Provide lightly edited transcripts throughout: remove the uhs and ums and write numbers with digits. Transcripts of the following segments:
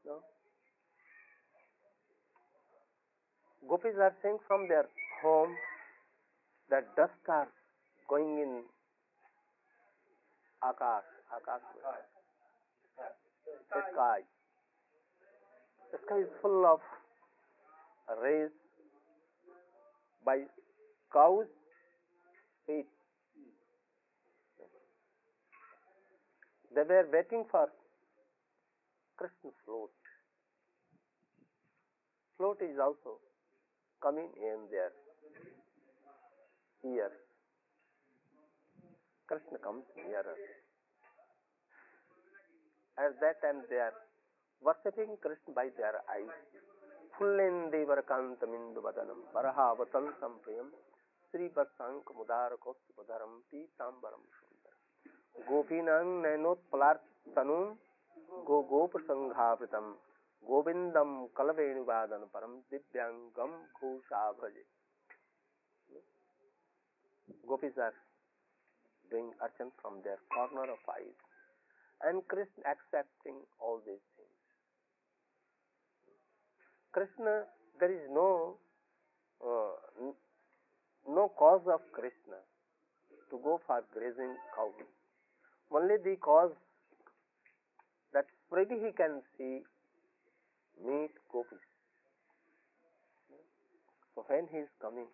No. Gopis are saying from their home that dust are going in Akash, the sky. The sky is full of rays by cows' feet. They were waiting for Krishna's float. Float is also coming in their ears. Krishna comes nearer. At that time they are worshipping Krishna by their eyes. Fullendevakantamindu vadanam varahavatantam priyam Sri Vasank Mudar Kostupadaram Pitambaram Sundar Gopinang Nainot Palartanum Go Gopasanghapritam Govindam Kalavenuvadan Param Divyangam Ghosha Bhaje. Gopis are doing archan from their corner of eyes, and Krishna accepting all these things. Krishna, there is no cause of Krishna to go for grazing cows. Only the cause that freely he can see meet gopis. So when he is coming,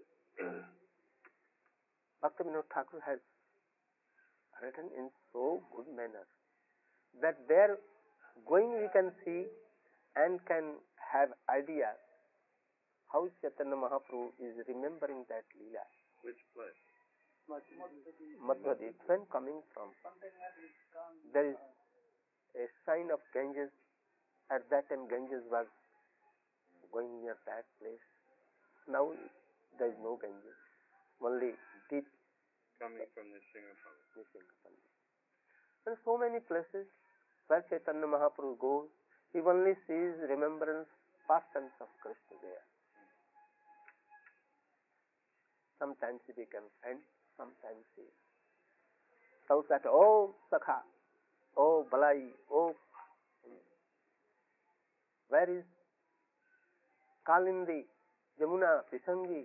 Bhaktivinoda Thakur has written in so good manner that where going we can see and can have idea how Chaitanya Mahaprabhu is remembering that Leela. Which place? Madhva-deep. When coming from, there is a sign of Ganges. At that time Ganges was going near that place. Now there is no Ganges. Only deep coming from the Singapore. And so many places where Chaitanya Mahaprabhu goes, he only sees remembrance, pastimes of Krishna there. Sometimes he becomes friend, sometimes he shouts at, "Oh Sakha, oh Balai, oh, where is Kalindi, Jamuna, Pisangi?"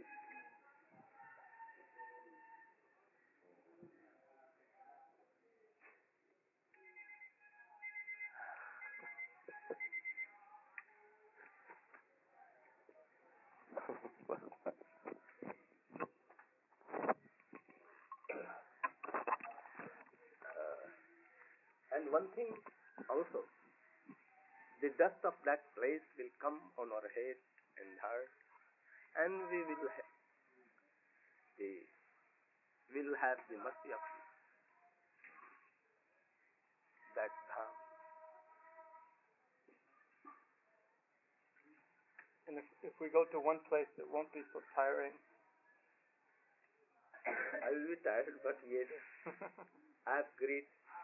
And one thing also, the dust of that place will come on our head and heart, and we will have the mercy of that dham. And if we go to one place, it won't be so tiring. I will be tired, but yet I have great.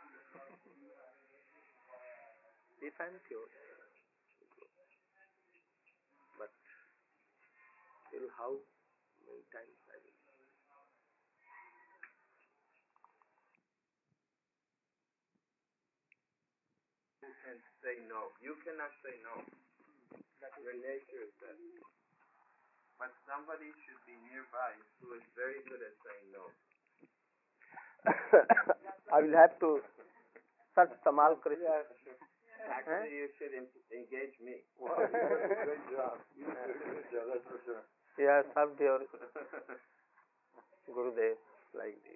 If I am pure, but still how many times I will. You can say no. You cannot say no. Your nature is that. But somebody should be nearby who is very good at saying no. I will have to search Tamal Krishna. Yeah, sure. Actually, you should engage me. Wow, you did a great job. You did a good job, that's for sure. Yeah, served your Gurudev like this.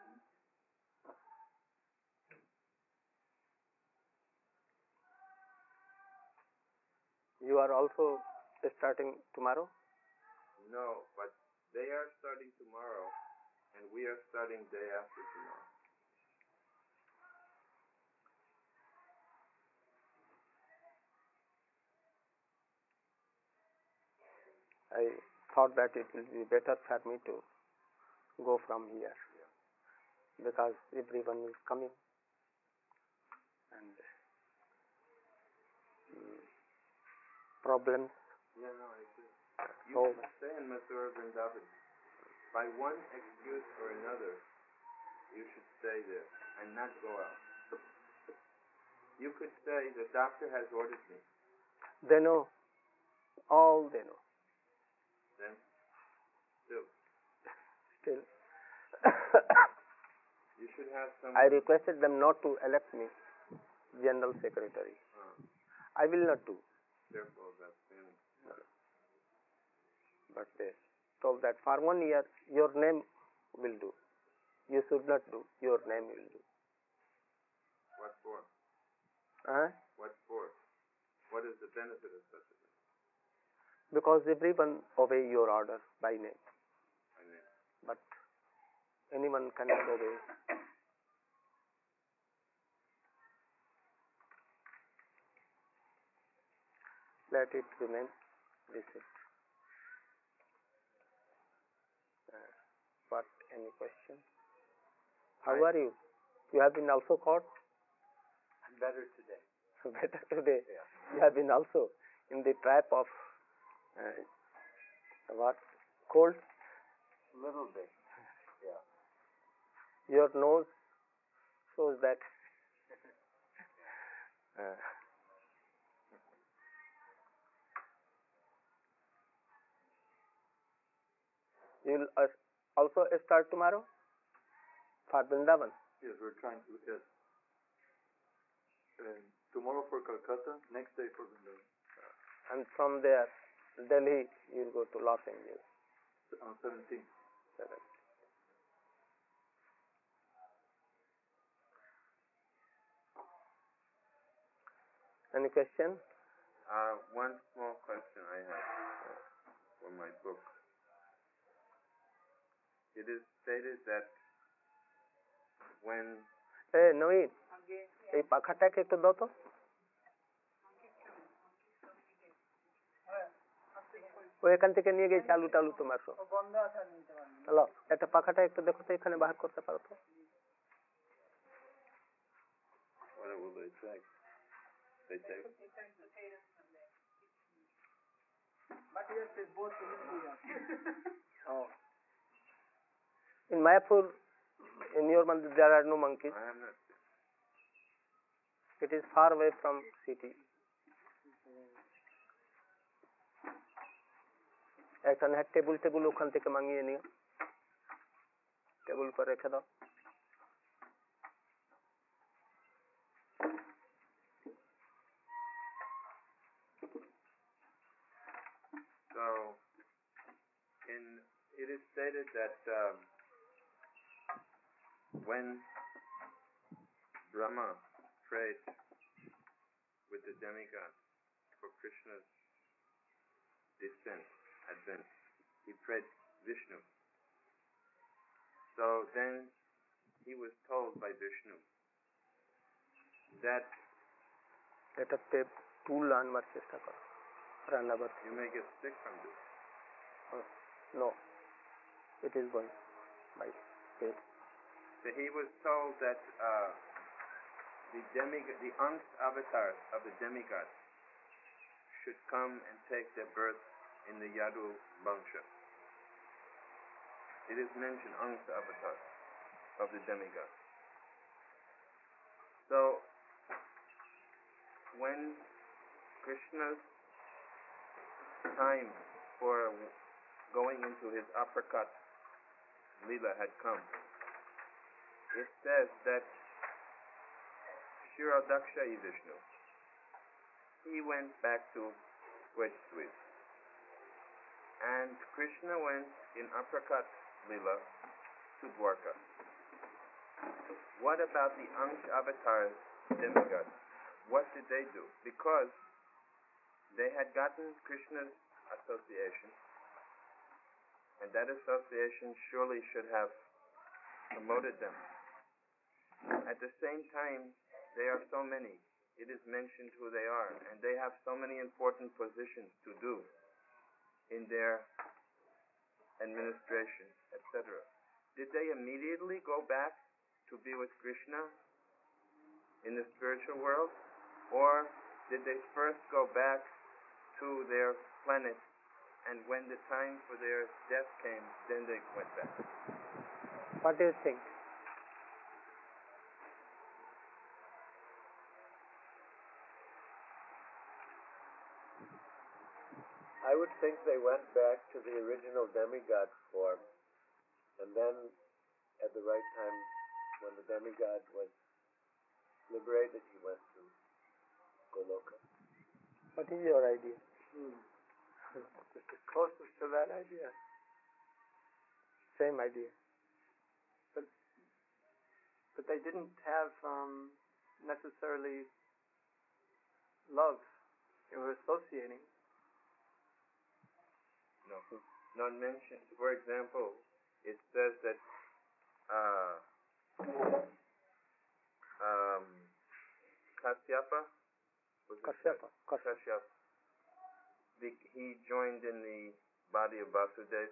You are also starting tomorrow? No, but they are starting tomorrow, and we are starting day after tomorrow. I thought that it will be better for me to go from here, because everyone is coming and problems. Yeah, no, I agree. You can stay in Mathura Vrindavan. By one excuse or another, you should stay there and not go out. You could say, the doctor has ordered me. They know. All they know. Then, still, Still, you should have some... I requested them not to elect me General Secretary. I will not do. Careful of that sin. But they told that for 1 year, your name will do. You should not do. Your name will do. What for? Huh? What for? What is the benefit of such a thing? Because everyone obey your order by name. I mean, But anyone cannot obey. Let it remain this way. What? Any question? How are you? You have been also caught? I'm better today. Better today. Yeah. You have been also in the trap of what? Cold? A little bit. Yeah. Your nose shows that. You'll also start tomorrow for Vrindavan. Yes, we're trying to, yes. Tomorrow for Calcutta, next day for Vrindavan. And from there, Delhi, you'll go to Los Angeles. On 17th. Any question? one small question I have for my book. It is stated that when... Hey, Naveen, এই পাখাটাকে একটু দাও তো। ও এখান থেকে নিয়ে গিয়ে চালু টালু তোমার সব হ্যালো, একটা পাখাটা একটু দেখো তো, এখানে বাহার করতে পারো তো। What will they take? They take... But yes, it's both Oh. In Mayapur, in your mandir, there are no monkeys. I am not... It is far away from city. এখানে টেবিল ওখান থেকে মাঙিয়ে নিও, টেবিল पर রেখে দাও। So, it is stated that when Brahma prayed with the demigod for Krishna's advent, he prayed Vishnu. So then he was told by Vishnu that এটাতে টুল আনবার চেষ্টা করো রান্নাঘর। you may get sick from this. No, it is going by faith. So he was told that the Ansh avatars of the demigod should come and take their birth in the Yadu Vangsha. It is mentioned Ansh avatars of the demigod. So when Krishna's time for going into his uppercut Leela had come, it says that Shiradaksha Vishnu, he went back to Switch, and Krishna went in uppercut Leela to Dwarka. What about the Ansh avatars, demigods? What did they do? Because they had gotten Krishna's association, and that association surely should have promoted them. At the same time, they are so many. It is mentioned who they are, and they have so many important positions to do in their administration, etc. Did they immediately go back to be with Krishna in the spiritual world, or did they first go back to their planet, and when the time for their death came, then they went back? What do you think? would think they went back to the original demigod form, and then at the right time, when the demigod was liberated, he went to Goloka. What is your idea? It's the closest to that idea. Same idea. But they didn't have necessarily love. They were associating. No, not mentioned. For example, it says that Kasyapa, he joined in the body of Vasudeva,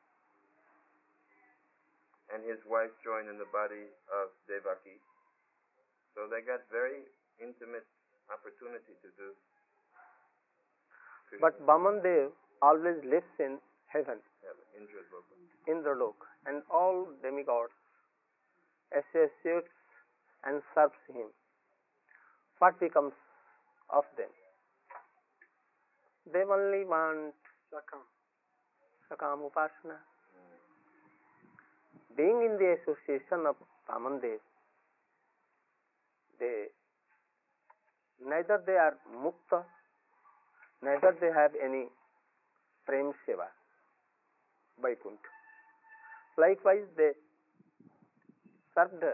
and his wife joined in the body of Devaki. So they got very intimate opportunity to do. But Vamandev always lives in heaven, Indraloka. Indraloka, and all demigods associates and serves him. What becomes of them? They only want Sakam Upasana. Being in the association of Vamandev, neither they are mukta, neither they have any prem seva, Vaikuntha. Likewise, they served,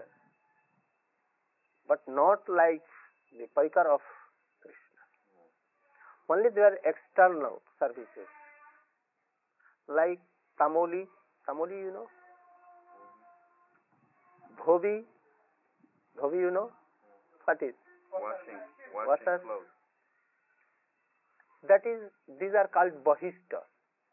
but not like the Parikar of Krishna. Only their external services, like Tamoli, you know, Dhobi, you know, what is? Washing clothes. That is, these are called Bahishta.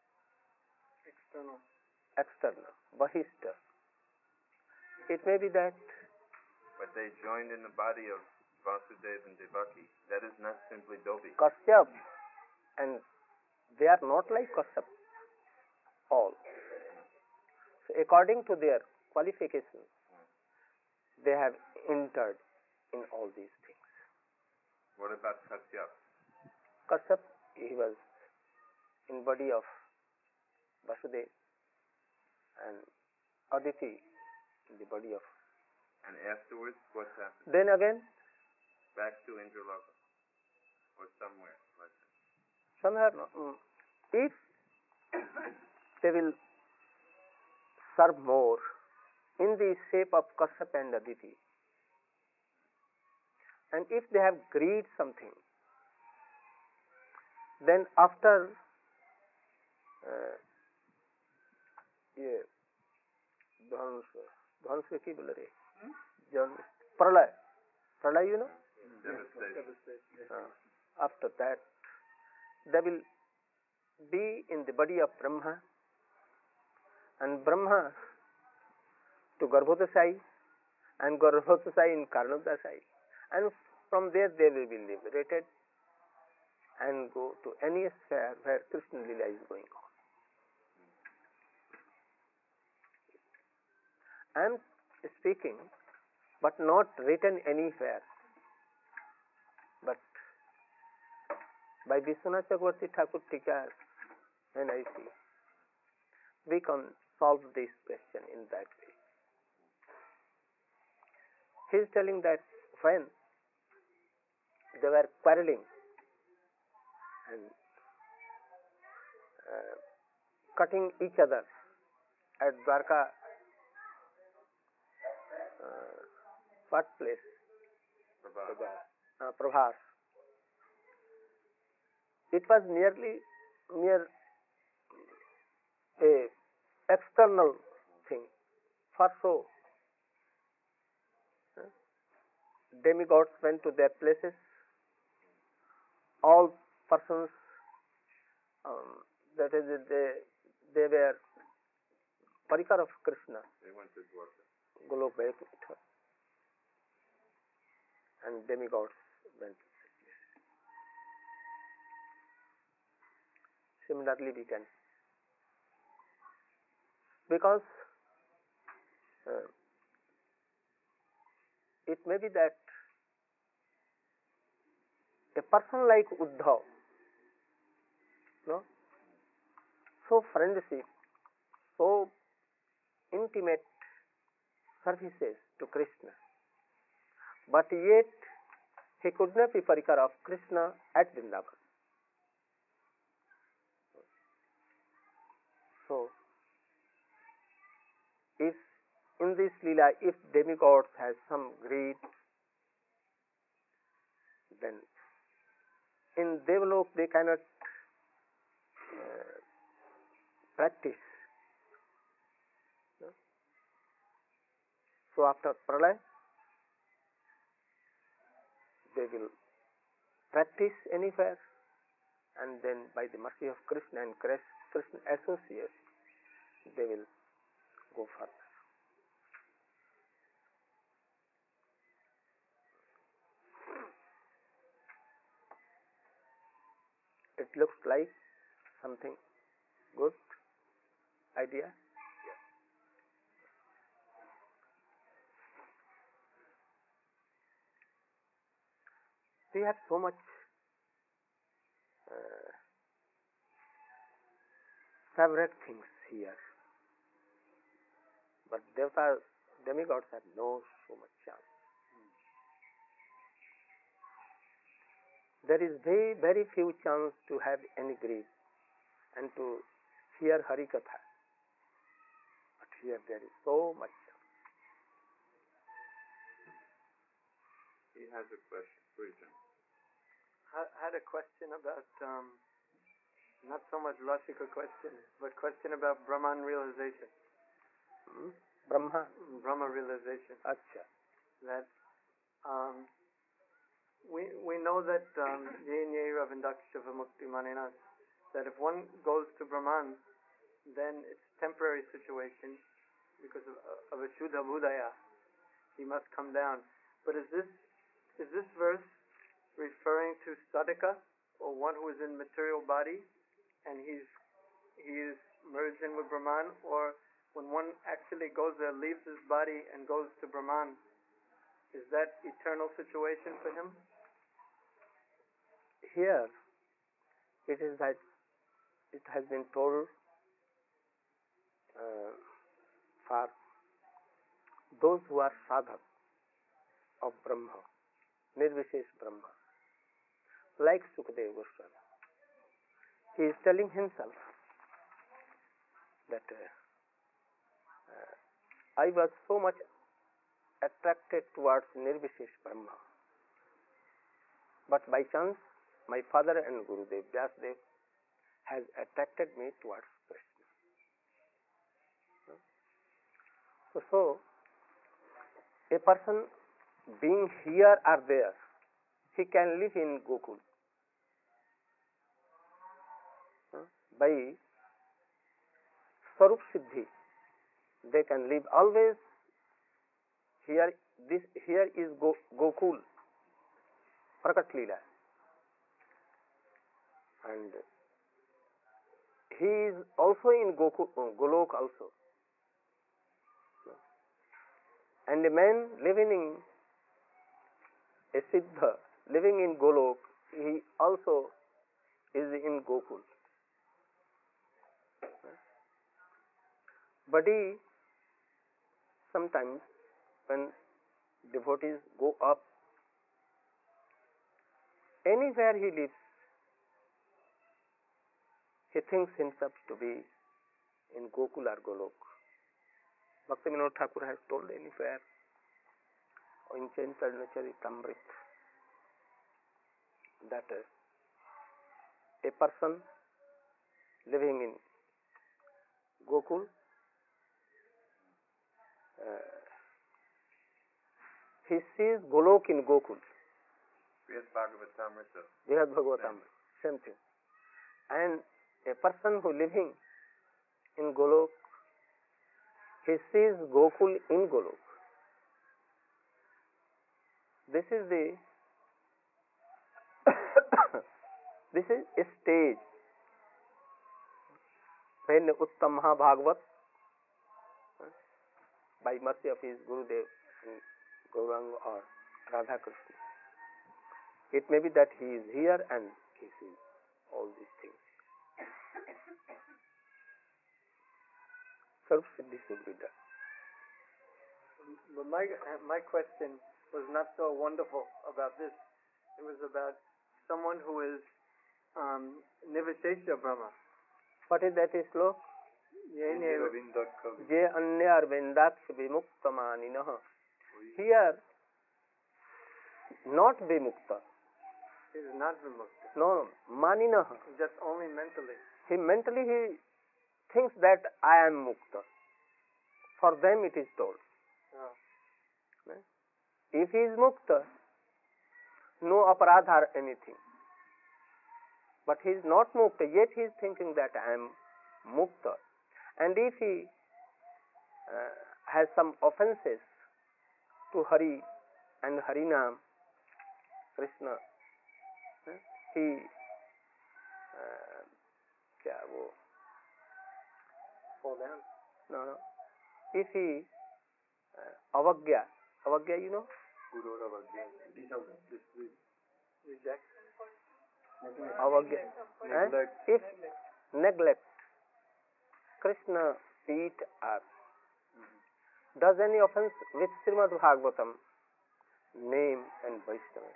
External. Bahishta. It may be that. But they joined in the body of Vasudeva and Devaki. That is not simply Dobi. Kashyap, and they are not like Kashyap all. So according to their qualifications, they have entered in all these things. What about Kasyap? Kashyap, he was in body of Vasudeva, and Aditi in the body of. And afterwards, what happened? Then again, back to Indraloka or somewhere like that. Somewhere, if they will serve more in the shape of Kashyap and Aditi, and if they have greed something, then after ध्वंस की बोल रहे प्रलय you know, after that they will be in the body of Brahma, and Brahma to Garbhodasai, and Garbhodasai in Karnodasai, and from there they will be liberated and go to any sphere where Krishna Lila is going on. I am speaking, but not written anywhere, but by Vishwanath Chakravarti Thakur Tikas, when I see, we can solve this question in that way. He is telling that when they were quarreling and cutting each other at Dwarka, what place? Prabhas. It was mere a external thing. For so, demigods went to their places. All persons, that is, they were Parikar of Krishna. They went to Dwarka. Golok Vaikuntha, and demigods went to that place. Similarly, we can, because it may be that a person like Uddhav, no, so friendship, so intimate services to Krishna, but yet he could not be parikar of Krishna at Vrindavan. So, if in this Leela, if demigods has some greed, then in Devalok they cannot practice. No? So after Pralay, they will practice anywhere, and then by the mercy of Krishna and Krishna associates, they will go further. It looks like something good idea. We have so much favorite things here, but Devata, demigods have no so much chance. There is very, very few chance to have any greed and to hear Harikatha. But here there is so much chance. He has a question. Please. I had a question about, not so much Rasika question, but question about Brahman realization. Brahma realization. Acha. That we know that Ye Ravindakshava Mukti Manena, that if one goes to Brahman, then it's temporary situation because of a Shuddha Budaya. He must come down. But is this verse referring to sadhaka, or one who is in material body and he is merged in with Brahman, or when one actually goes there, leaves his body and goes to Brahman, is that eternal situation for him? Here it is that it has been told for those who are sadhak of Brahma, Nirvishesh Brahma, like Sukadeva Goswami. He is telling himself that I was so much attracted towards Nirvishesh Brahma, but by chance my father and Gurudev Vyasdev has attracted me towards Krishna. So a person being here or there, he can live in Gokul. By Sarup Siddhi, they can live always here. Here is Gokul, Prakat Leela, and he is also in Golok also. And a man living in a Siddha, living in Golok, he also is in Gokul. But sometimes when devotees go up, anywhere he lives, he thinks himself to be in Gokul or Golok. Bhakti Vinod Thakur has told anywhere, or in Charitamrit, that a person living in Gokul he sees Golok in Gokul. Srimad Bhagavatamrita. Srimad Bhagavatamrita, same thing. And a person who living in Golok, he sees Gokul in Golok. This is this is a stage when Uttam Mahabhagavat, by mercy of his Gurudev and Gauranga or Radha Krishna, it may be that he is here and he sees all these things. Sarv Siddhi should be done. But my question was not so wonderful about this. It was about someone who is Nivishesha Brahma. What is that slok? Je anya arvindaksh vimukta maninah. Here, not vimukta. He is not vimukta. No, maninah. Just only mentally. He thinks that I am mukta. For them it is told. Oh. If he is mukta, no aparadha or anything. But he is not mukta, yet he is thinking that I am mukta. And if he has some offenses to Hari and Harinam, Krishna, he Fall down. No. If he avagya, you know? Reject. Avagya. If neglect, Krishna eat up, does any offense with Srimad Bhagavatam, name and Vaishnava.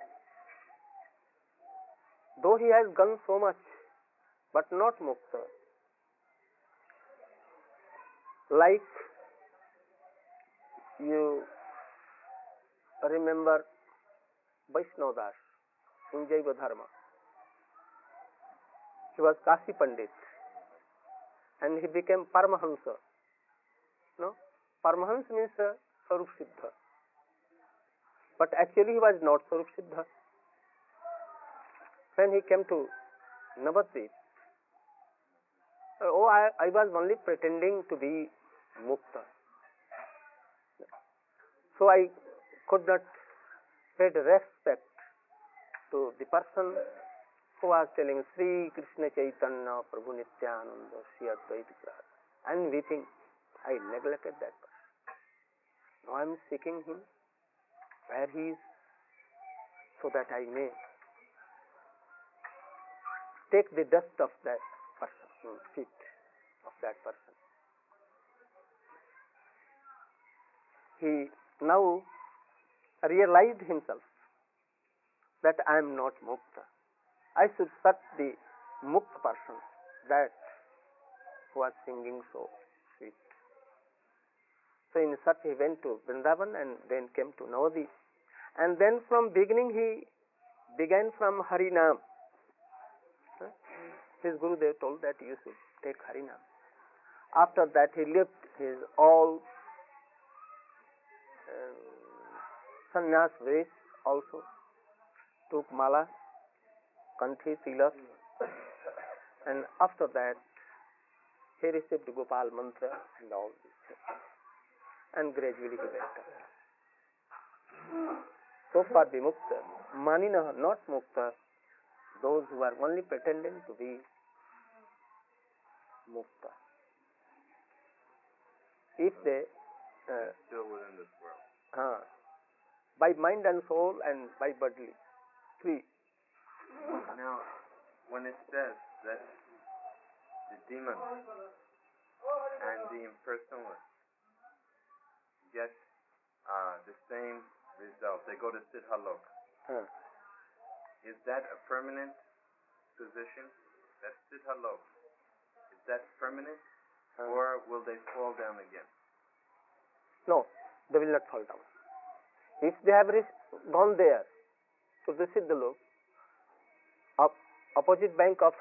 Though he has done so much, but not mukta. Like you remember Vaishnav in Jaiva Dharma. He was Kasi Pandit and he became Paramahansa. No? Paramahansa means Sarup Siddha. But actually he was not Sarup Siddha. When he came to Navadvip, I was only pretending to be mukta. So I could not pay respect to the person who was telling Sri Krishna Chaitanya Prabhu Nityananda Sri Advaita Grad and weeping. I neglected that person. Now I am seeking him where he is so that I may take the dust of that person, feet of that person. He now realized himself that I am not mukta. I should search the mukta person, that who was singing so sweet. So in such he went to Vrindavan and then came to Navadvip. And then from beginning he began from Harinam. His Gurudev told that you should take Harinam. After that he left his all sannyas vesh also, took mala, kanthi, tilak, and after that he received Gopal mantra and all this things. And gradually he went up. So far vimukta, manina, not mukta, those who are only pretending to be mukta. If they still within this world. By mind and soul and by bodily, three. Now, when it says that the demon and the impersonalist get the same result, they go to Siddhalok. Is that a permanent position? That Siddhalok, is that permanent? Or will they fall down again? No, they will not fall down. If they have gone there to the Siddhalok, opposite bank of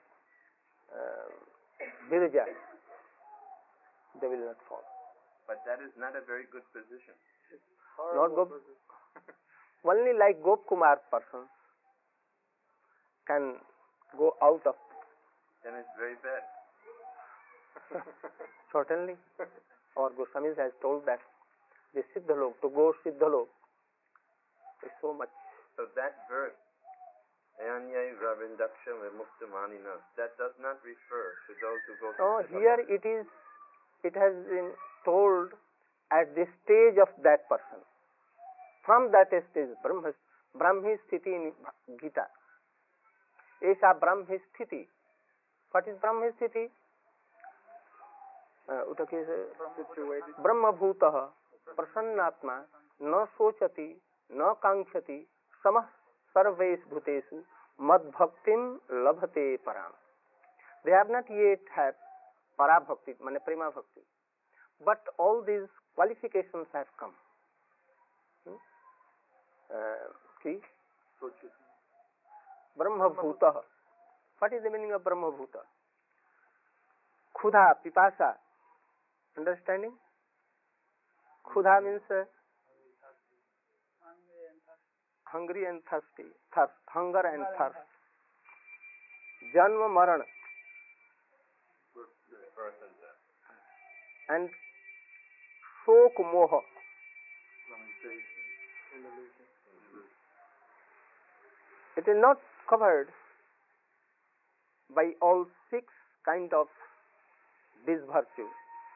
Virja, they will not fall. But that is not a very good position. Not Gop. Only like Gop Kumar persons can go out of. Then it's very bad. Certainly. Our Goswamis has told that the Siddhalok, to go Siddhalok is so much. So that verse, Ayanyai Ravindaksham Vimukta Manina, that does not refer to those who go to Siddhalok. Here it has been told at the stage of that person. From that stage, Brahmi Sthiti in Gita. Esha Brahmi Sthiti. What is Brahmi Sthiti? उटके situated. ब्रह्मभूतः प्रसन्नात्मा न सोचति न कांक्षति समः सर्वेषु भूतेषु मद्भक्तिं लभते पराम. They have not yet had para bhakti, mane prema bhakti, but all these qualifications have come. See, Brahmabhuta. What is the meaning of Brahmabhuta? Khudha, pipasa. Understanding? Khudha means hungry and thirsty. Thirst, hunger and thirst. Janma Maran. And Shok Moha. It is not covered by all 6 kind of these virtues.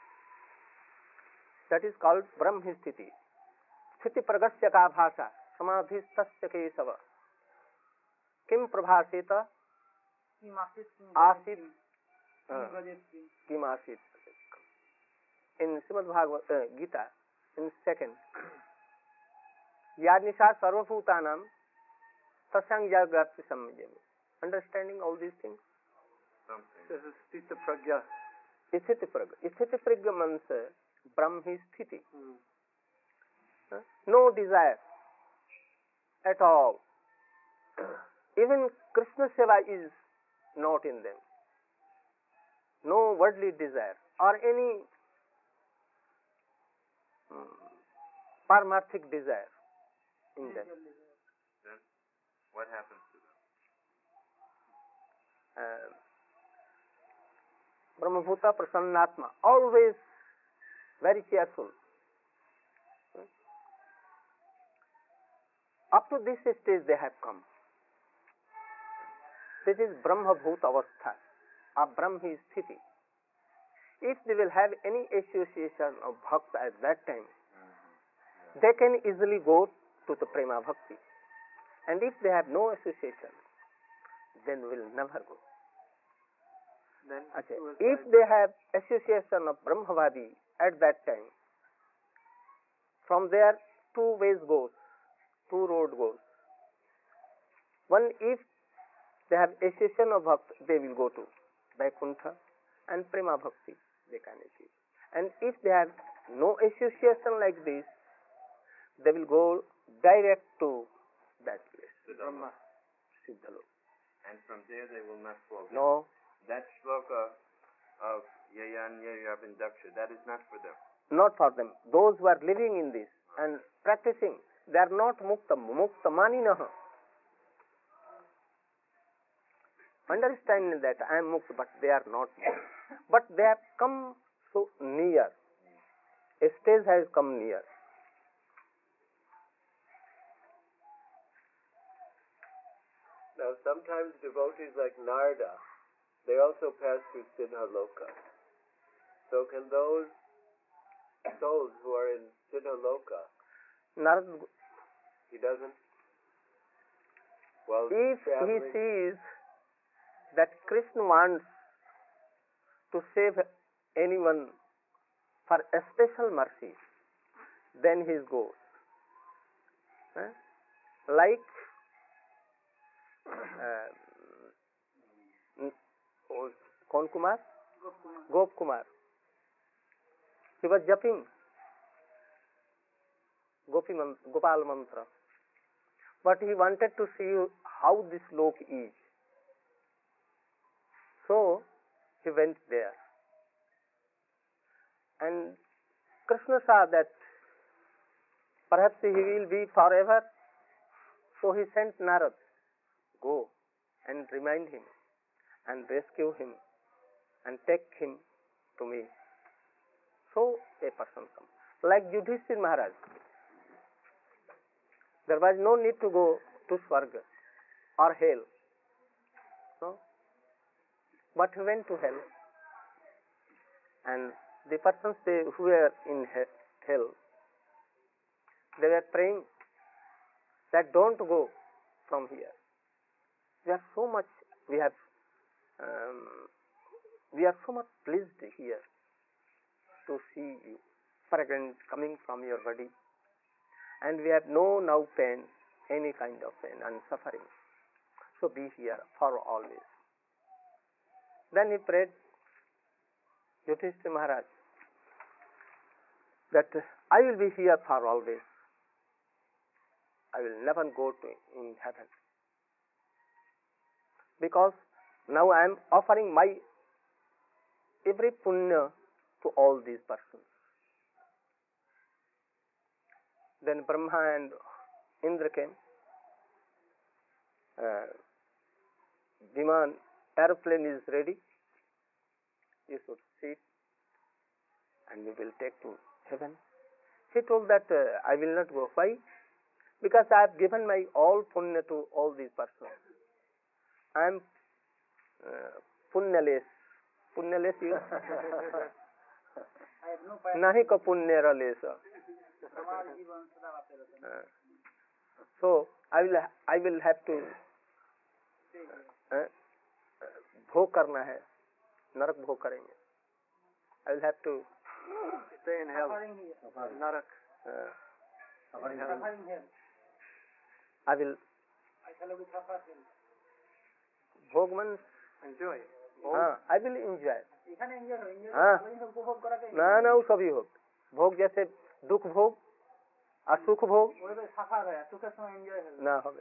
That is called Brahmistiti. Sthiti pragasya ka bhasa samadhistasya kesava kim prabhaseta asit kim asit. In Srimad Bhagavad Gita, in 2nd, Yadnisha sarvabhutanam tasyang jagrati samyami. Understanding all these things? This is Sthita Pragya. Sthiti Pragya. Sthiti Pragya means Brahmi Sthiti. No desire at all. Even Krishna Seva is not in them. No worldly desire or any paramārthik desire in them. Then what happens to them? Brahmabhuta Prasannatma, always very cheerful. Up to this stage they have come. This is Brahmabhuta Avastha, or Brahmi Sthiti. If they will have any association of bhakta at that time, they can easily go to the prema bhakti. And if they have no association, then will never go. Then if they have association of Brahmavadi at that time, from there 2 ways goes, 2 road goes. One, if they have association of bhakti, they will go to Vaikuntha and prema bhakti, they can achieve. And if they have no association like this, they will go direct to that place, Brahma. Siddhaloka. And from there they will not fall down. No. That shloka of Yayanya Vindaksha, that is not for them. Not for them. Those who are living in this and practicing, they are not mukta. Mukta maninaha. Understanding that I am mukta, but they are not mukta. But they have come so near. A stage has come near. Now, sometimes devotees like Narada, they also pass through Siddhaloka. So can those souls who are in Siddhaloka, Narada, he doesn't? Well, if he sees that Krishna wants to save anyone for a special mercy, then he goes. Like Kaun Kumar? Gop Kumar. He was japping Gopal mantra. But he wanted to see how this lok is. So he went there. And Krishna saw that perhaps he will be forever. So he sent Narad, go and remind him and rescue him and take him to me. So a person comes. Like Yudhishthira Maharaj. There was no need to go to Swarga or hell. No? But he went to hell. And the persons who were in hell, they were praying that don't go from here. We are so much pleased here. to see you, fragrance coming from your body, and we have no now pain, any kind of pain and suffering. So be here for always. Then he prayed, Yudhishthira Maharaj, that I will be here for always. I will never go to in heaven. Because now I am offering my every punya to all these persons. Then Brahma and Indra came. Viman, aeroplane is ready. You should sit and we will take to heaven. He told that I will not go. Why? Because I have given my all punya to all these persons. I am punyaless. Punyaless you? Nahi ka punya rales. So I will have to भोग करना है, नरक भोग करेंगे. I will have to stay in hell, narak. I will भोग means enjoy. I will enjoy. ना वो सभी भोग, भोग जैसे दुख भोग और सुख भोग ना हो.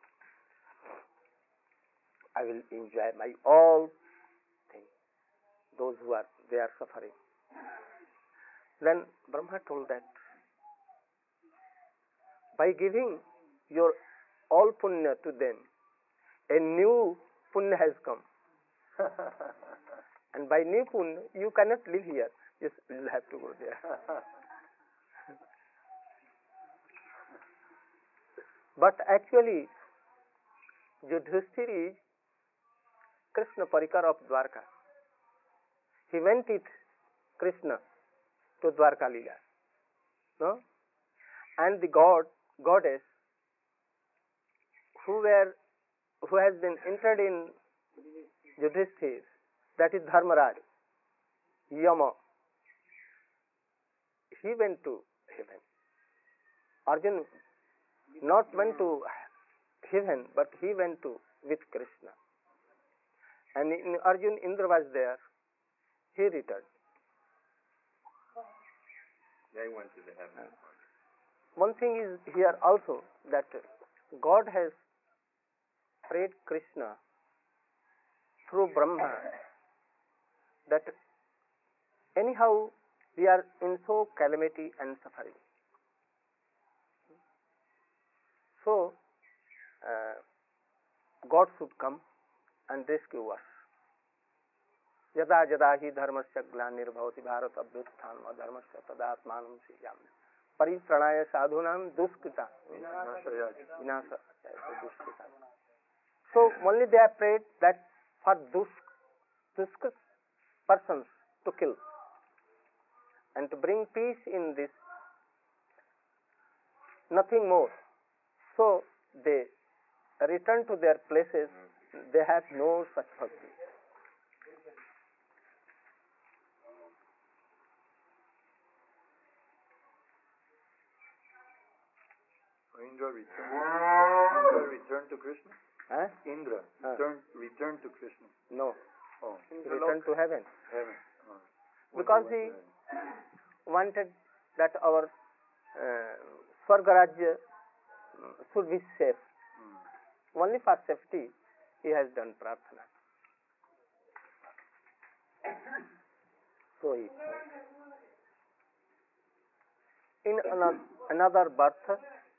I will enjoy my all things, those who are they are suffering. Then Brahma told that by giving your all punya to them, a new punya has come. And by new punya, you cannot live here. You will have to go there. But actually, Yudhishthira is Krishna Parikar of Dwarka. He went with Krishna to Dwarka Leela. No? And the goddess who has been entered in Yudhishthira, that is Dharmaraj, Yama. He went to heaven. Arjuna not went to heaven, but he went to with Krishna. And in Arjuna, Indra was there. He returned. They went to the heaven. One thing is here also that God has prayed Krishna through Brahma that anyhow we are in so calamity and suffering. So God should come and rescue us. Yada yada hi dharmasya glanirvavati bharat abhyuttham adharmasya tadatmanam sriyamya paripranaya sadhunam duskita vinasa duskita. So only they have prayed that for dusk persons to kill and to bring peace in this, nothing more. So they return to their places. They have no such bhakti. Indra returned to Krishna? Huh? Indra returned to Krishna. No. Oh. He returned to heaven. Heaven. Oh. Because he wanted that our Swargarajya should be safe. Only for safety he has done prarthana. So he in another birth,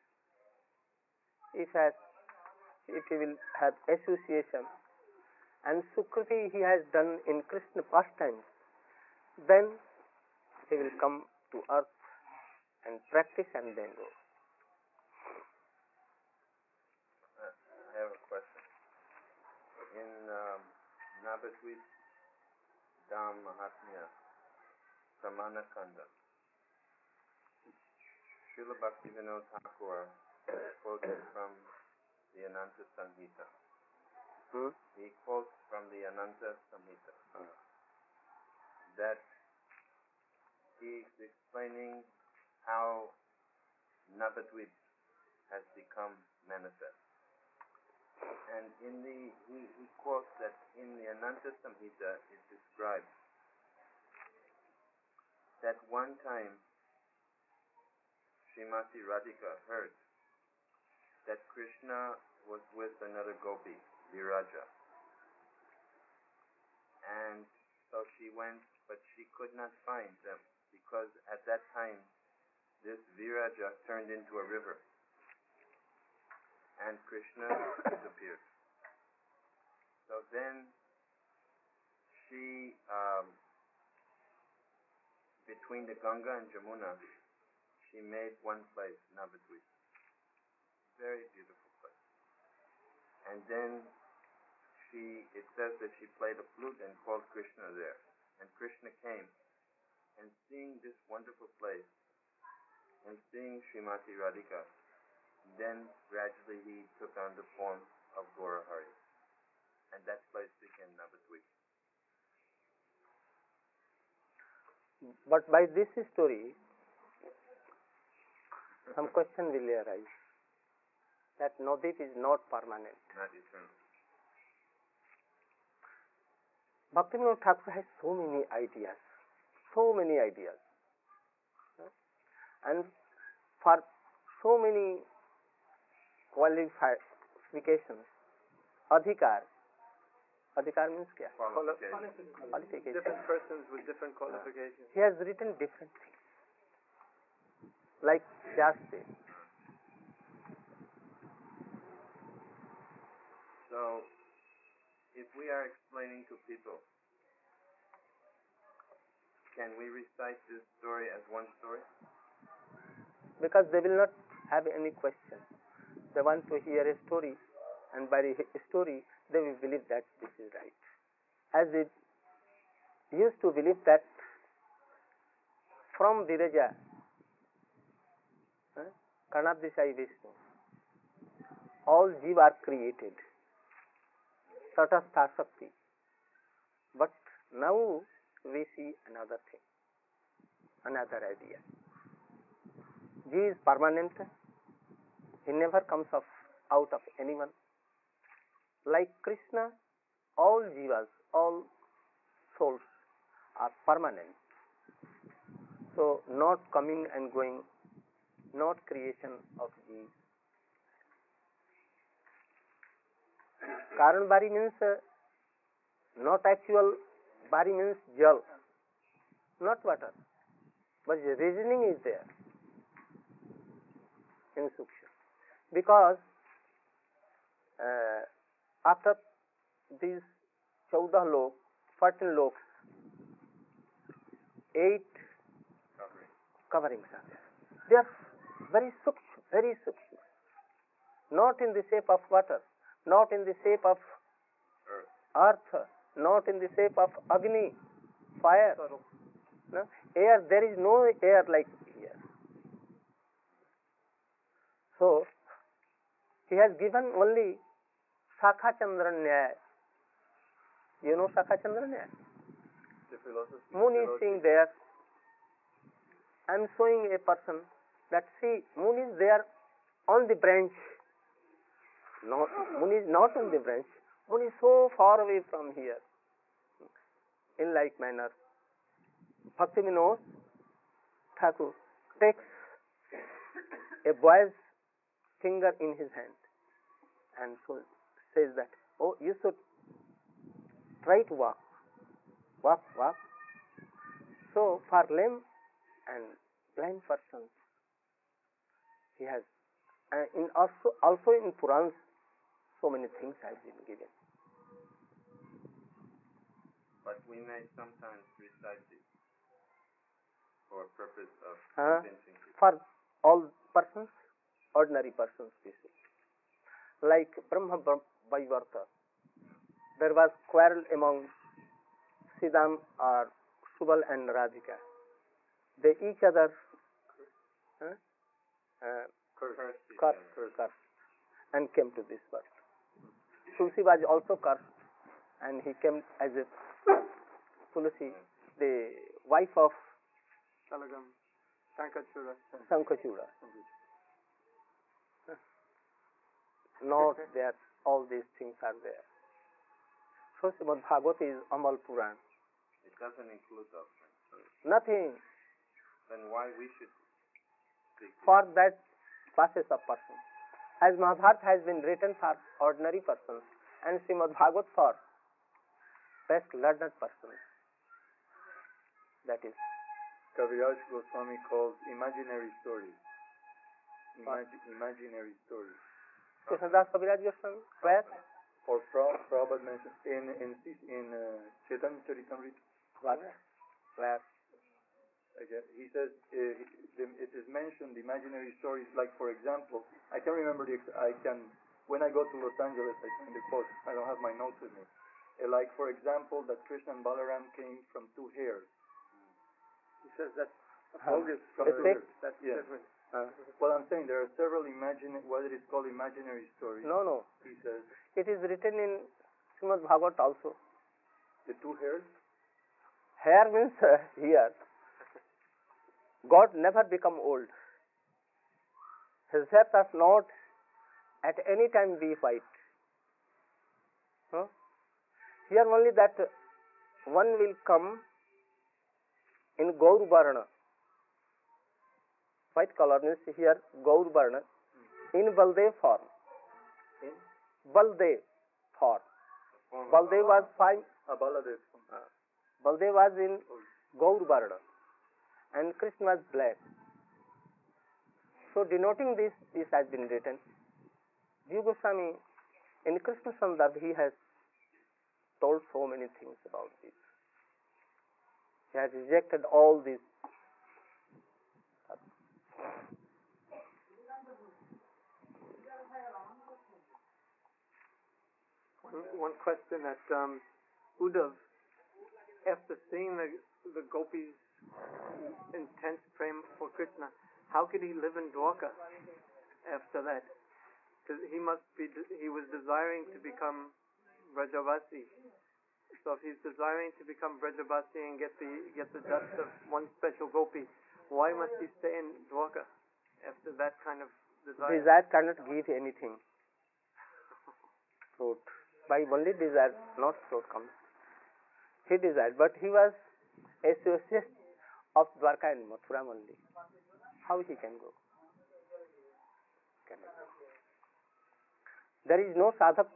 if he will have association and Sukriti he has done in Krishna pastimes, then he will come to earth and practice and then go. I have a question. In Navadvip Dham Mahatmya Pramana Kanda, Srila Bhaktivinoda Thakur quoted from the Ananta Samhita. He quotes from the Ananta Samhita that he's explaining how Navadvip has become manifest. And he quotes that in the Ananta Samhita it describes that one time Srimati Radhika heard that Krishna was with another gopi, Viraja. And so she went, but she could not find them because at that time this Viraja turned into a river and Krishna disappeared. So then she, between the Ganga and Jamuna, she made one place, Navadvip. Very beautiful place. And then it says that she played a flute and called Krishna there. And Krishna came, and seeing this wonderful place, and seeing Srimati Radhika, then gradually he took on the form of Gaurahari. And that place became Navadvip. But by this story, some question will arise that Navadvip is not permanent. Not eternal. Bhaktivinoda Thakur has so many ideas, and for so many qualifications, adhikar means kya? Qualification. Different persons with different qualifications. He has written different things, like Vyas said. So, if we are explaining to people, can we recite this story as one story? Because they will not have any question. They want to hear a story, and by the story they will believe that this is right. As it used to believe that from Viraja, Karnadesai Vishnu, all jiva are created, Tatastha Shakti. But now we see another thing, another idea. Jiva is permanent. He never comes out of anyone. Like Krishna, all jivas, all souls are permanent. So, not coming and going, not creation of jiva. Karan Bari means not actual Bari means jal, not water, but the reasoning is there in Suksha. Because after these 14 loks, 8 coverings are there. They are very sukshma, not in the shape of water, not in the shape of earth, not in the shape of Agni, fire. No? Air, there is no air like here. So, he has given only Shakha Chandra Nyaya. You know Shakha Chandra Nyaya? The philosophy. Moon is sitting there. I am showing a person that see, moon is there on the branch. No, moon is not on the branch. Moon is so far away from here. In like manner, Bhaktivinoda Thakur takes a boy's finger in his hand and so says that, oh, you should try to walk. So, for lame and blind persons, he has, also in Purans, so many things have been given. But we may sometimes recite it for purpose of convincing people. For all persons, ordinary persons, we say. Like Brahma Vaivarta, there was quarrel among Siddham or Subal and Radhika. They each other cursed and came to this world. Tulsi was also cursed and he came as a Tulsi, the wife of Shalagam, Shankachura. Sankhachura. Not there, all these things are there. So Srimad Bhagavat is Amal Puran. It doesn't include those things. Nothing Then why we should speak? for that classes of person. As Mahabharata has been written for ordinary persons and Srimad Bhagavat for best learned persons. That is. Kaviraj Goswami calls imaginary stories. Imaginary stories. Krishnadas Kaviraj Goswami, where? Or Prabhupada mentioned in Chaitanya Charitamrita. What? Where? Again, he says it is mentioned imaginary stories. Like for example, I can remember when I go to Los Angeles, I find the quote. I don't have my notes with me. Like for example, that Krishna and Balaram came from two hairs. He says that's bogus. From two hairs. That's Yeah. different. Well, I'm saying there are several what it is called imaginary stories. No. He says It is written in Srimad Bhagavat also. the two hairs. Hair means here. God never become old. His hair does not at any time be white. Huh? Here only that one will come in Gaur Varna. White color means here Gaur Varna in Baldev form. In Baldev form. Baldev was fine. Baladev. Baldev was in Gaur Varna and Krishna was black. So denoting this has been written. Jiva Goswami in Krishna Sandarbha he has told so many things about this. He has rejected all these. One question that Uddhav, after seeing the gopis' intense prema for Krishna, how could he live in Dwarka after that? Because he was desiring to become Brajavasi. So if he's desiring to become Brajavasi and get the dust of one special gopi, why must he stay in Dwarka after that kind of desire? Desire cannot give anything. Fruit. By only desire, not fruit comes. He desired, but he was associate of Dwarka and Mathura only. How he can go? Cannot go. There is no sadhak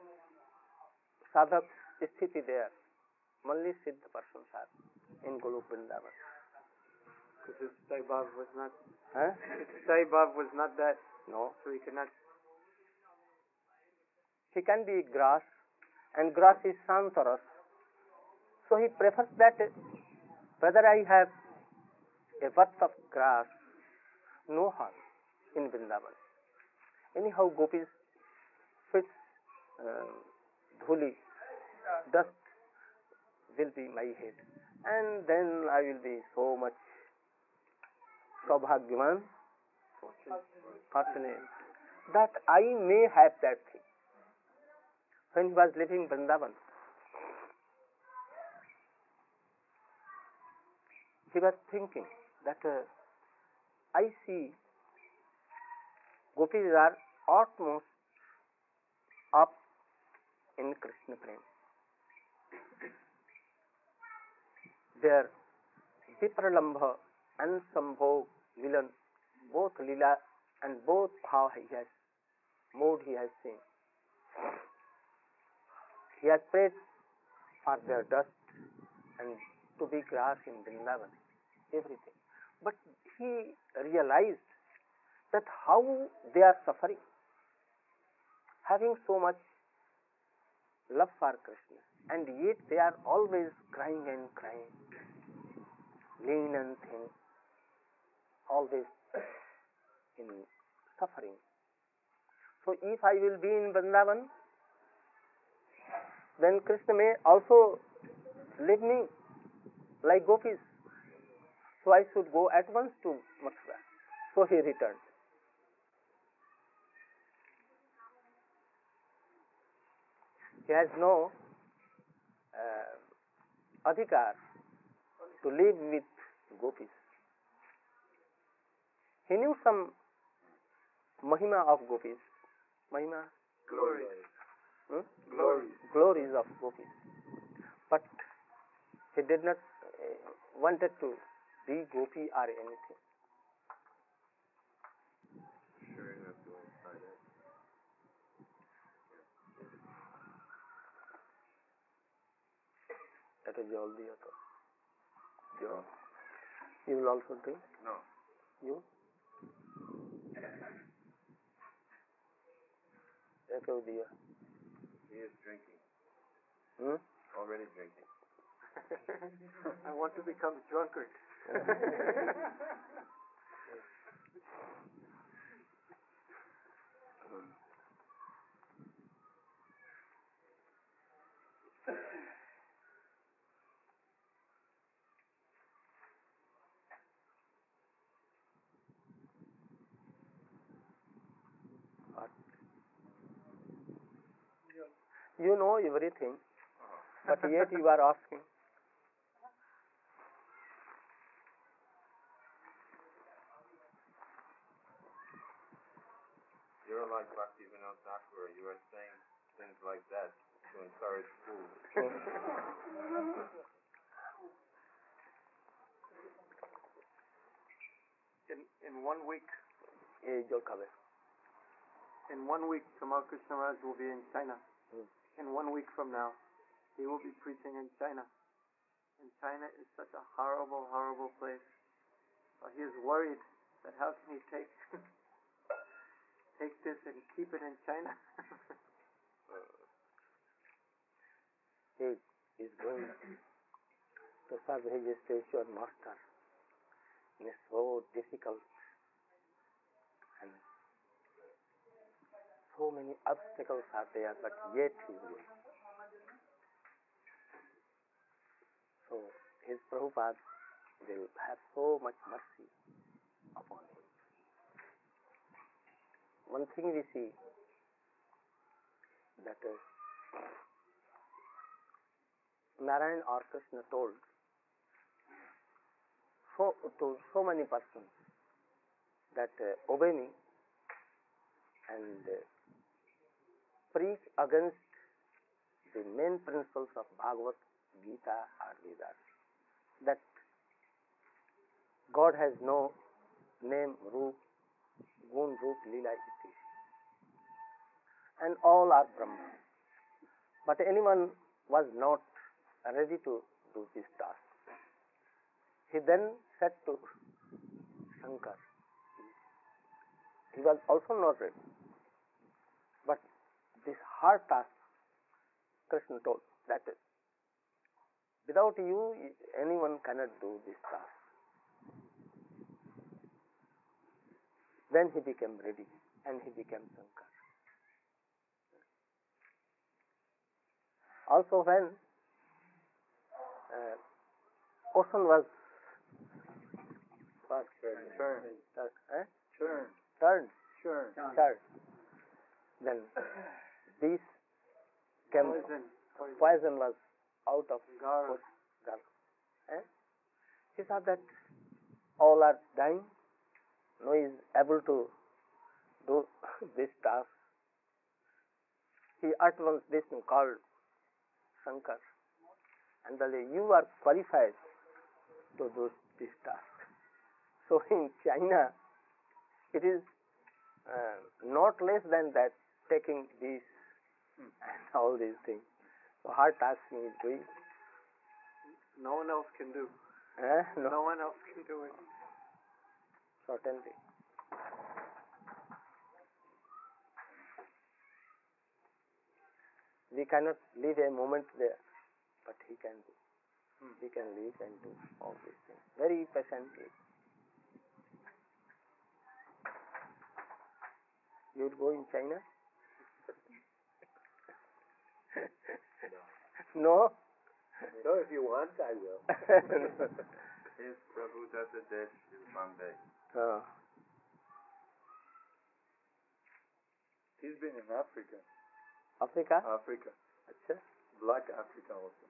sthiti there. Only Siddha persons are in Golok Vrindavan. Because his Sai Bhav was not. Huh? His Sai Bhav was not that. No. So he could not. He can be grass, and grass is Santaras. So he prefers that whether I have a worth of grass, no harm in Vrindavan. Anyhow, gopis fits dhuli, dust will be my head, and then I will be so much Saubhagyavan, fortunate, that I may have that thing. When he was living Vrindavan, he was thinking that I see gopis are utmost up in Krishna Prem. Their Vipralambha and Sambhog, Vilan, both Lila and both how he has moved he has seen. He has prayed for their dust and to be grass in Vrindavan, everything. But he realized that how they are suffering, having so much love for Krishna, and yet they are always crying and crying, lean and thin, always in suffering. So if I will be in Vrindavan, then Krishna may also leave me like gopis. So I should go at once to Mathura. So he returned. He has no adhikar to live with gopis. He knew some mahima of gopis, mahima, Glory. glories of gopis, but he did not wanted to be gopi or anything. Sure enough, to inside it. That is all the other. You will also drink? No. You? That will be He is drinking. Hmm? Already drinking. I want to become drunkard. You know everything, but yet you are asking. You're like Bhaktivinoda Thakur. You are saying things like that to encourage fools. In 1 week, In 1 week, Tamal Krishna Raj will be in China. In 1 week from now, he will be preaching in China. And China is such a horrible, horrible place. He is worried that how can he take this and keep it in China? He is going to serve his spiritual master in a so difficult and so many obstacles are there, but yet he is going. So his Prabhupada will have so much mercy upon him. One thing we see that Narayan or Krishna told to so many persons that obey me and preach against the main principles of Bhagavad Gita or Vedas, that God has no name, roop, gun, roop, lila, etc. And all are Brahma. But anyone was not ready to do this task. He then said to Shankar, he was also not ready. But this hard task, Krishna told that without you, anyone cannot do this task. Then he became ready and he became Shankar. Also when ocean was turned, then this poison was out of Gara. He saw that all are dying, no is able to do this task. He at once Vishnu called Shankar and said, you are qualified to do this task. So in China, it is not less than that, taking this and all these things. So hard task he is doing. No one else can do. No. No one else can do it. Certainly. We cannot live a moment there, but he can do. He can live and do all these things very patiently. You would go in China? No? So if you want, I will. His Prabhu Dutta Desh is Bombay. He's been in Africa. Africa? Africa. Achha. Black Africa also.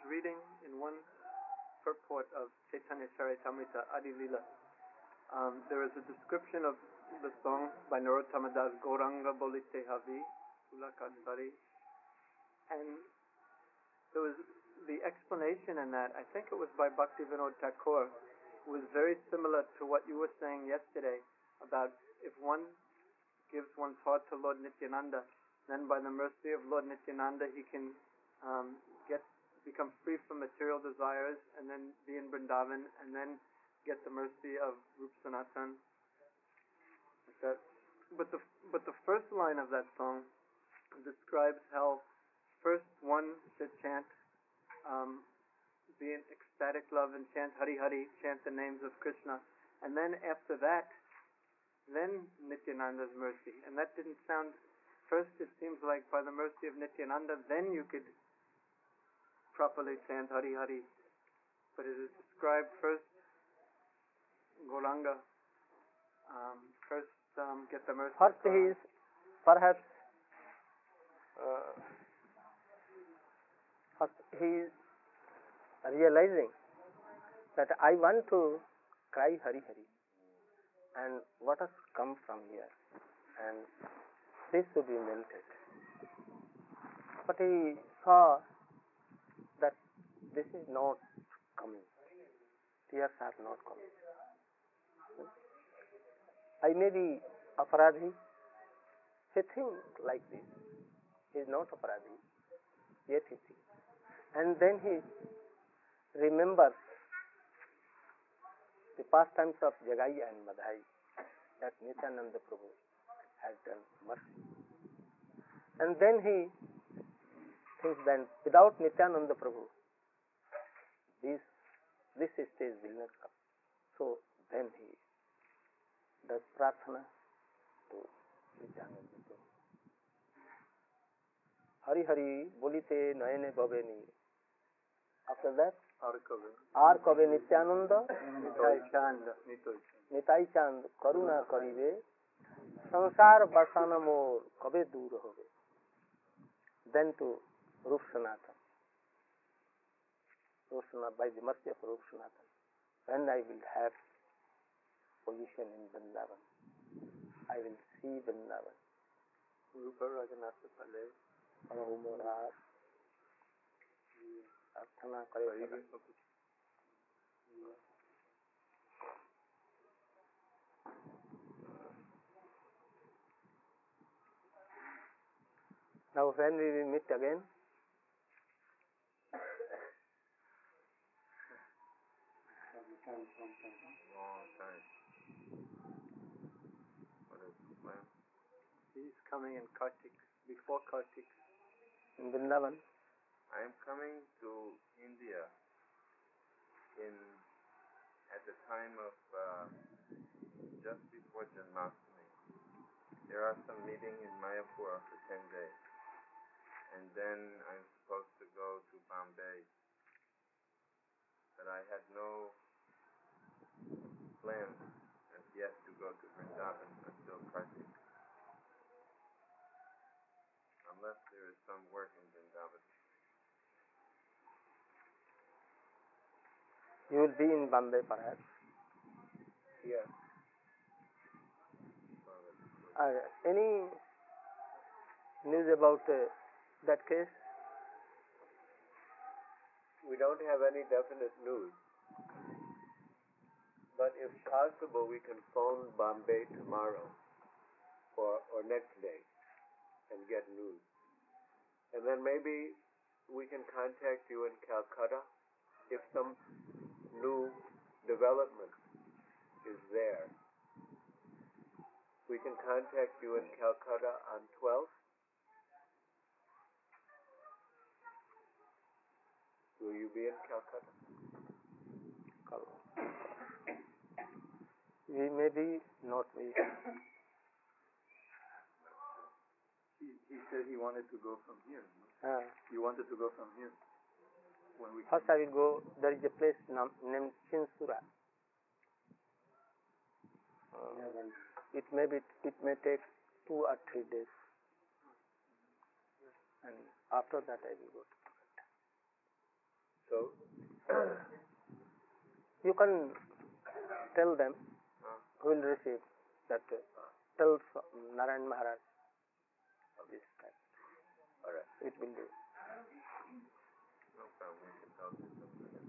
reading in one purport of Chaitanya Charitamrita, Adi Lila. There is a description of the song by Narottama Das, Gauranga Bolite Havi, Ulakasari, and there was the explanation in that, I think it was by Bhaktivinoda Thakur, was very similar to what you were saying yesterday about if one gives one's heart to Lord Nityananda, then by the mercy of Lord Nityananda he can become free from material desires and then be in Vrindavan and then get the mercy of Rup Sanatan. But the first line of that song describes how first one should chant, be in ecstatic love and chant Hari Hari, chant the names of Krishna, and then after that, then Nityananda's mercy. And that didn't sound, first it seems like by the mercy of Nityananda, then you could properly chant Hari Hari. But it is described first, Gauranga, first get the mercy. First he is perhaps first he is realizing that I want to cry Hari Hari and what has come from here and this should be melted. But he saw that this is not coming. Tears are not coming. I may be aparadhi. He thinks like this. He is not aparadhi, yet he thinks. And then he remembers the pastimes of Jagai and Madhai that Nityananda Prabhu has done mercy. And then he thinks that without Nityananda Prabhu, this stage will not come. So then he does prarthana to Nityananda Prabhu. Hari Hari bolite nayane bhaveni. After that, Ar Kabe Nityananda Nitai Chand Karuna Karibe Sansar Barsana Mor Kabe Dur Hobe. Then to Rup Sanatan. By the mercy of Rup Sanatan, when I will have position in Vrindavan, I will see Vrindavan. Rupa Rajanatha Pale, Anumora, Arthana Kare. Now when we will meet again? Long time. What is the plan? He's coming in Kartik, before Kartik. In Vrindavan? I am coming to India at the time of just before Janmashtami. There are some meetings in Mayapur for 10 days. And then I'm supposed to go to Bombay. But I had no plans as yet to go to Vrindavan until Kartik. Unless there is some work in Vrindavan. You will be in Bombay perhaps? Yes. Any news about that case? We don't have any definite news. But if possible, we can phone Bombay tomorrow or next day and get news. And then maybe we can contact you in Calcutta if some new development is there. We can contact you in Calcutta on 12th. Will you be in Calcutta? We may be, not we. He said he wanted to go from here. No? He wanted to go from here. First I will go, there is a place named Chinsura. It may take 2 or 3 days. And after that I will go to Calcutta. So, You can tell them who will receive that. Tell Narayan Maharaj this time. all right. It will do. No problem. We can tell you something.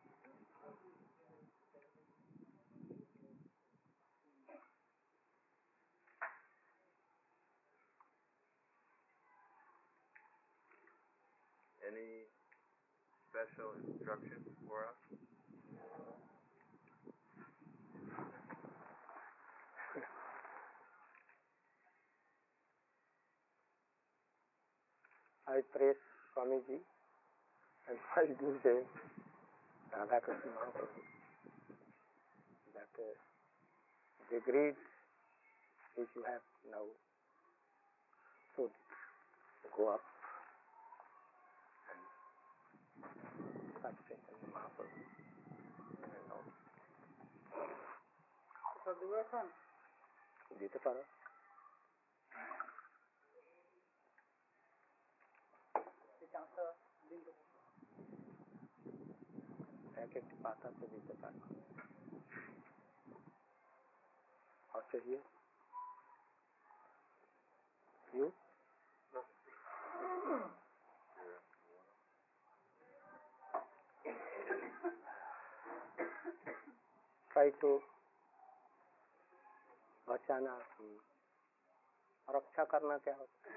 Any special instructions for us? I praise Swamiji and I give the Radhakrishna Mahaprabhu that the greed which you have now should go up and sustain the Mahaprabhu. দিতে পারো এক একটি পাতাতে দিতে পারো और चाहिए you try to बचाना रक्षा करना क्या होता है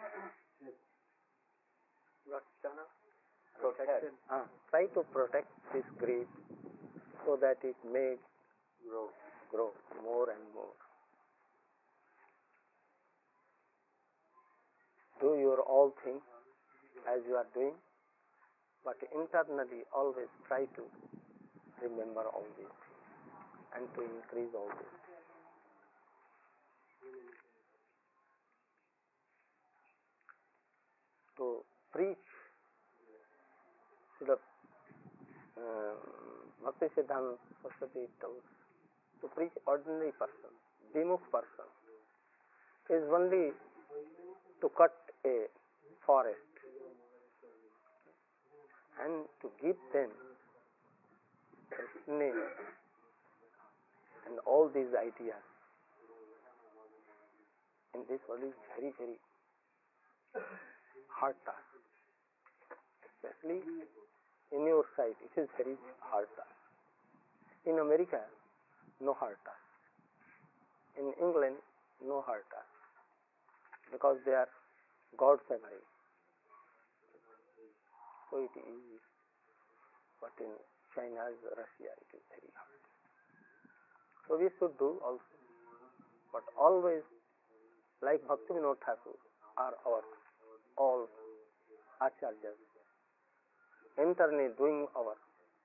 Rakshana. try to protect this greed so that it may grow more and more. Do your all things as you are doing, but internally always try to remember all these things and to increase all these things. To preach to the Bhakti Siddhanta Saraswati tells, to preach ordinary person, demukh person, is only to cut a forest and to give them a name and all these ideas in this world is very, very hard task. Especially in your side, it is very hard task. In America, no hard task. In England, no hard task. Because they are God favorite. So it is easy. But in China, Russia, it is very hard. So we should do also. But always, like Bhaktivinoda Thakur, are our all acharyas, internally doing our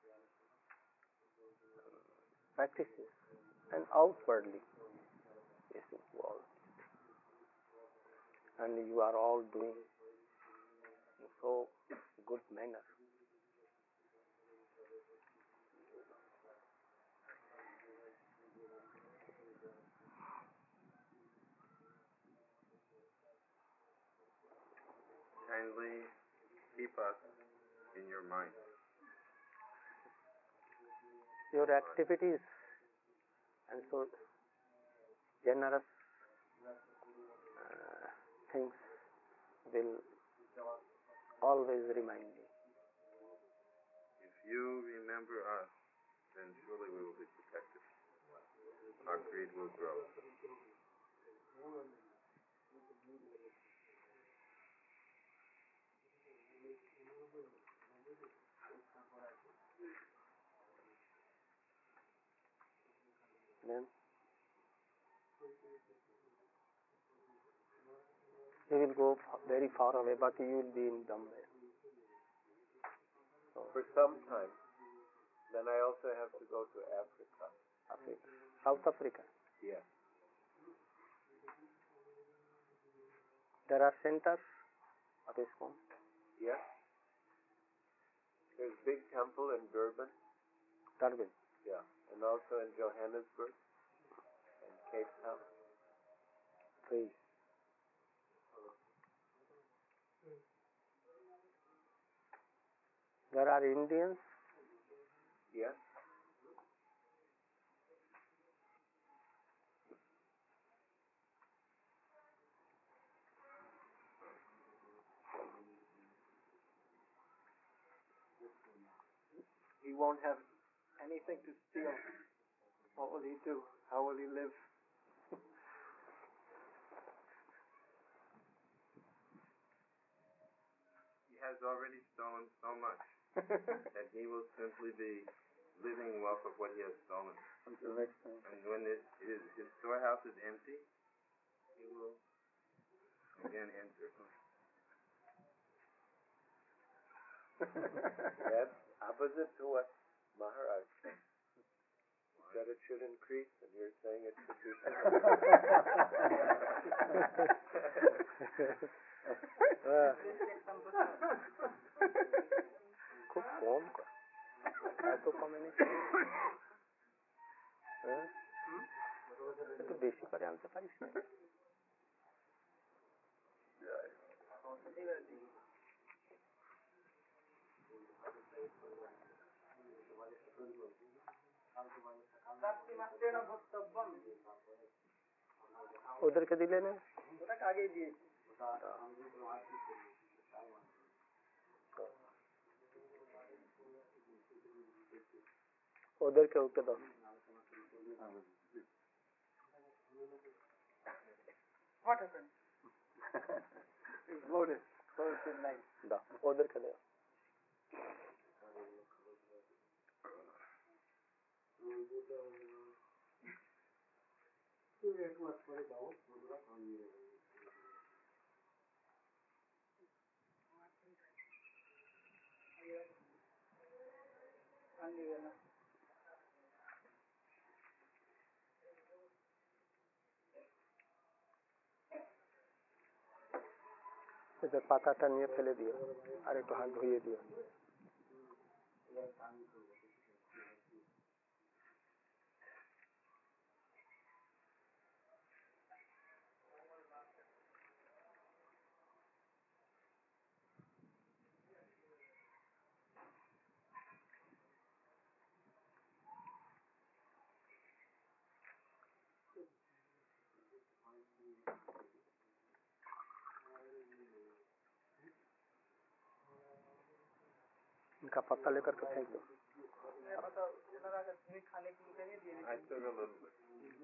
practices and outwardly we should do all. And you are all doing in so good manner. Kindly keep us in your mind. Your activities and so generous things will always remind me. If you remember us, then surely we will be protected. Our greed will grow. Then you will go very far away, but you will be in Bombay. So, for some time, then I also have to go to Africa. South Africa. Yeah. There are centers of ISKCON. Yeah. There's a big temple in Durban. Durban. Yeah. And also in Johannesburg and Cape Town. Three. There are Indians idea? He won't have anything to steal. What will he do? How will he live? He has already stolen so much that he will simply be living off of what he has stolen. Until next time. And when his storehouse is empty, he will again enter. That's opposite to what Maharaj said. He said it should increase, and you're saying it should খুব কম এত কমে নিচ্ছে একটু বেশি করে আনতে পারিস না ওদেরকে দিলে না ওটাকে আগেই দিয়েছি ওদেরকে ওকে দাও What happened? It's loaded. So it's in line. দাও ওদেরকে দাও এদের পাতাটা নিয়ে ফেলে দিও আর একটু হাত ধুয়ে দিও इनका पत्ता लेकर के फेंक दो I took a little bit.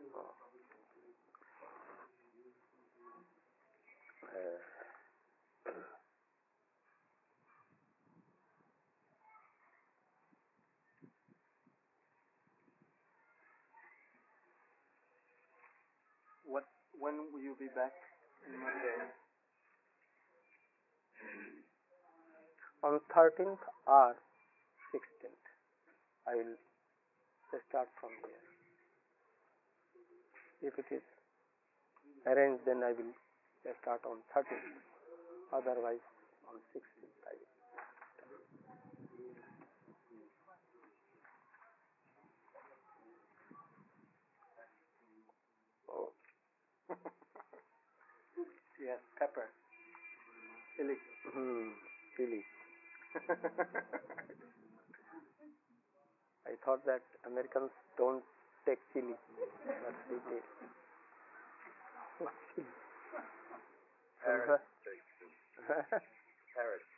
When will you be back in Monday? On 13th or 16th I will start from here. If it is arranged, then I will start on 13th. Otherwise, on 16th I will. Oh. Yes, pepper. Chili. Chili. I thought that Americans don't take chili, but we take. What chili? Parrots take chili. Parrots.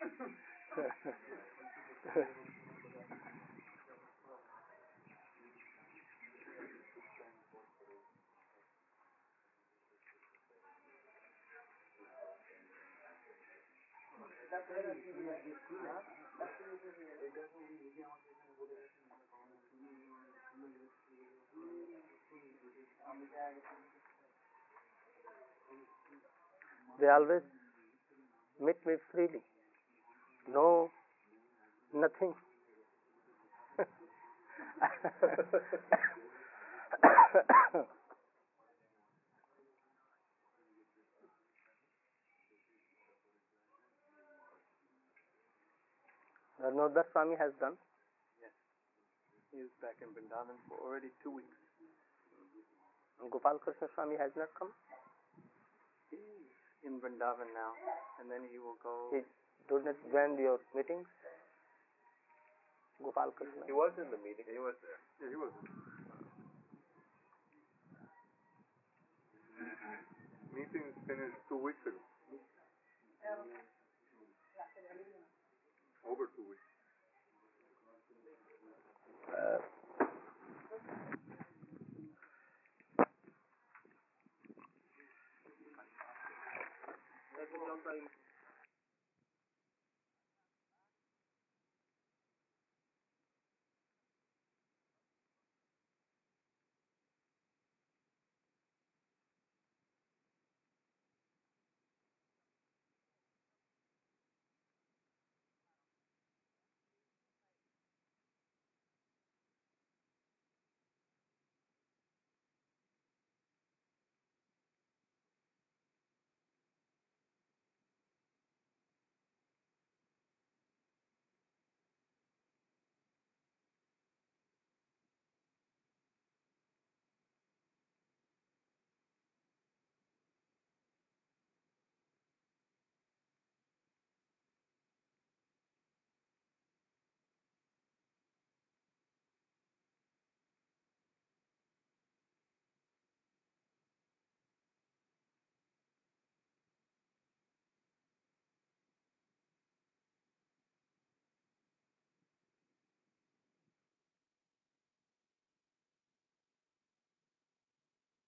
They always meet me freely. No, nothing. Narnodar Swami has done. Yes. He is back in Vrindavan for already 2 weeks. Gopal Krishna Swami has not come. He is in Vrindavan now, and then he will go. He did not join your meetings. Gopal Krishna. He was in the meeting. He was there. Yeah, he was. Meeting finished 2 weeks ago. Over 2 weeks.